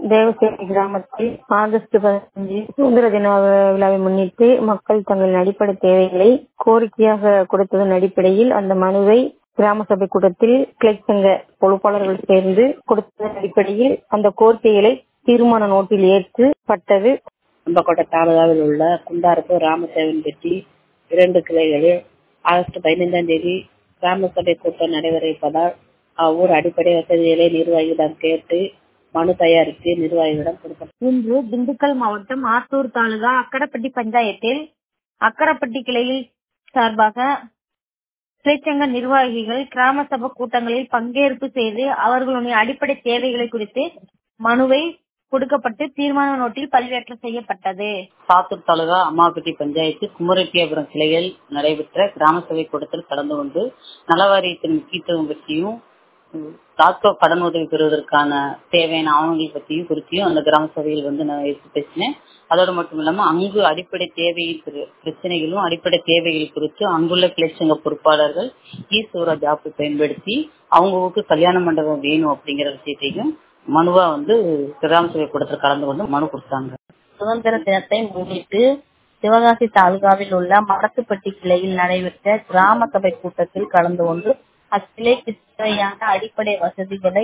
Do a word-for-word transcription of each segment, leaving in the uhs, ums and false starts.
தேவசேரி கிராமத்தில் ஆகஸ்ட் பதினைந்து சுதந்திர தின விழாவை முன்னிட்டு மக்கள் தங்களின் அடிப்படை தேவைகளை கோரிக்கையாக கொடுத்ததன் அடிப்படையில் அந்த மனுவை கிராம சபை கூட்டத்தில் கிளை சங்க பொறுப்பாளர்கள் சேர்ந்து கொடுத்ததன் அடிப்படையில் அந்த கோரிக்கைகளை தீர்மான நோட்டில் ஏற்கப்பட்டது. அம்பக்கோட்டை தாலுகாவில் உள்ள குண்டாரப்பு ராமசேவன்பட்டி இரண்டு கிளைகளில் ஆகஸ்ட் பதினைந்தாம் தேதி கிராம சபை கூட்டம் நடைபெற இருப்பதால் அவ்வூர் அடிப்படை வசதிகளை நிர்வாகியிடம் கேட்டு மனு தயாரித்து நிர்வாகிகளிடம் கொடுக்கப்பட்டது. இன்று திண்டுக்கல் மாவட்டம் ஆத்தூர் தாலுகா அக்கரப்பட்டி பஞ்சாயத்தில் அக்கரப்பட்டி கிளையில் சார்பாக கிளைச்சங்க நிர்வாகிகள் கிராம சபை கூட்டங்களில் பங்கேற்பு செய்து அவர்களுடைய அடிப்படை தேவைகளை குறித்து மனுவை கொடுக்கப்பட்டு தீர்மான நோட்டில் பதிவேற்றம் செய்யப்பட்டது. சாத்தூர் தாலுகா அம்மாப்பட்டி பஞ்சாயத்து குமரட்டியாபுரம் கிளையில் நடைபெற்ற கிராம சபை கூட்டத்தில் கலந்து கொண்டு நலவாரியத்தின் முக்கியத்துவம் பற்றியும் தாக்கோ கடன் உதவி பெறுவதற்கான தேவையான ஆவணங்கள் பற்றியும் குறித்தியும் அந்த கிராம சபையில் வந்து நான் எடுத்து பேசினேன். அதோடு மட்டும் இல்லாம அங்கு அடிப்படை தேவை பிரச்சனைகளும் அடிப்படை தேவைகள் குறித்து அங்குள்ள கிளைச்சங்க பொறுப்பாளர்கள் இ சூராஜ் ஆப்பை பயன்படுத்தி அவங்களுக்கு கல்யாண மண்டபம் வேணும் அப்படிங்கிற விஷயத்தையும் மனுவா வந்து கிராம சபை கூட்டத்தில் கலந்து கொண்டு மனு கொடுத்தாங்க. சுதந்திர தினத்தை முன்னிட்டு சிவகாசி தாலுகாவில் உள்ள மடத்துப்பட்டி கிளையில் நடைபெற்ற கிராம சபை கூட்டத்தில் கலந்து கொண்டு அக்கிளைக்கு தேவையான அடிப்படை வசதிகளை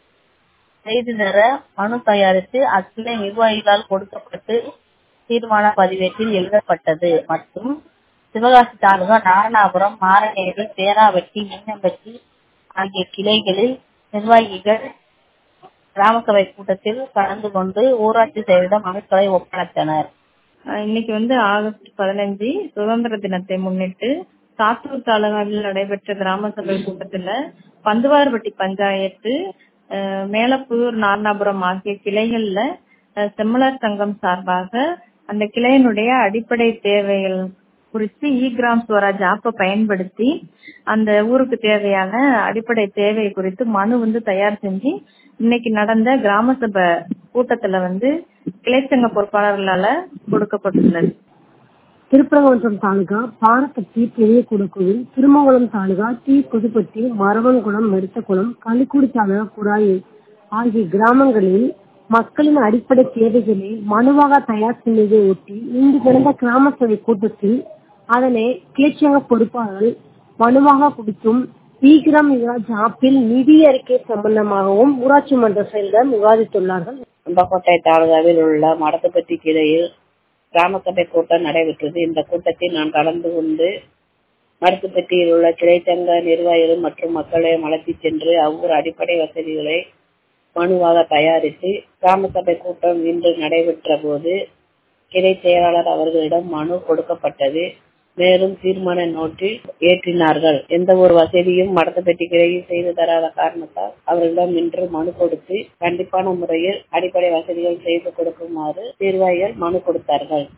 செய்து தர மனு தயாரித்து அக்கிளை நிர்வாகிகளால் கொடுக்கப்பட்டு தீர்மான பதிவேட்டில் எழுதப்பட்டது. மற்றும் சிவகாசி தாலுகா நாரணாபுரம், மாரநேரி, பேராவட்டி, மீனம்பட்டி ஆகிய கிளைகளில் நிர்வாகிகள் கிராம சபை கூட்டத்தில் கலந்து கொண்டு ஊராட்சி செயலிடம் மனுக்களை ஒப்படைத்தனர். இன்னைக்கு வந்து ஆகஸ்ட் பதினைஞ்சு சுதந்திர தினத்தை முன்னிட்டு சாத்தூர் தாலுகாவில் நடைபெற்ற கிராம சபை கூட்டத்துல பந்துவார்பட்டி பஞ்சாயத்து, மேலப்புதூர், நாரணாபுரம் ஆகிய கிளைகள்ல செம்மலர் சங்கம் சார்பாக அந்த கிளையினுடைய அடிப்படை தேவைகள் குறித்து இ கிராம் ஸ்வராஜ் ஆப்பை பயன்படுத்தி அந்த ஊருக்கு தேவையான அடிப்படை தேவை குறித்து மனு வந்து தயார் செஞ்சு இன்னைக்கு நடந்த கிராம சபை கூட்டத்துல வந்து கிளைச்சங்க பொறுப்பாளர்களால கொடுக்கப்பட்டுள்ளது. திருப்பரங்குன்றம் தாலுகா பாரப்பட்டி, பெரிய குடக்கோவில், திருமங்கலம் தாலுகா டி புதுப்பட்டி, மரவன்குளம், மெருத்தகுளம், களிக்குடி தாலுகா குராயில் ஆகிய கிராமங்களில் மக்களின் அடிப்படை தேவைகளை மனுவாக தயார் செய்வதை ஒட்டி இன்று நடந்த கிராம சபை கூட்டத்தில் அதனை கிளைச்சங்க பொறுப்பாளர்கள் மனுவாக கொடுத்தும் இ கிராம் ஸ்வராஜ் ஆப்பில் நிதி அறிக்கை சம்பந்தமாகவும் ஊராட்சி மன்ற செயலிடம் விவாதித்துள்ளார்கள். அம்பக்கோட்டை தாலுகாவில் உள்ள மடத்துப்பட்டி கிளையில் கிராம சபை கூட்டம் நடைபெற்றது. இந்த கூட்டத்தில் நான் கலந்து கொண்டு மடத்துப்பட்டியில் உள்ள கிளைச்சங்க நிர்வாகிகள் மற்றும் மக்களை அழைத்து சென்று அவ்வூர் அடிப்படை வசதிகளை மனுவாக தயாரித்து கிராம சபை கூட்டம் இன்று நடைபெற்ற போது கிளை செயலாளர் அவர்களிடம் மனு கொடுக்கப்பட்டது. மேலும் தீர்மான நோட்டில் ஏற்றினார்கள். எந்த ஒரு வசதியும் மடத்துப்பட்டி கிளையில் செய்து தராத காரணத்தால் அவர்களிடம் இன்று மனு கொடுத்து கண்டிப்பான முறையில் அடிப்படை வசதிகள் செய்து கொடுக்குமாறு நிர்வாகிகள் மனு கொடுத்தார்கள்.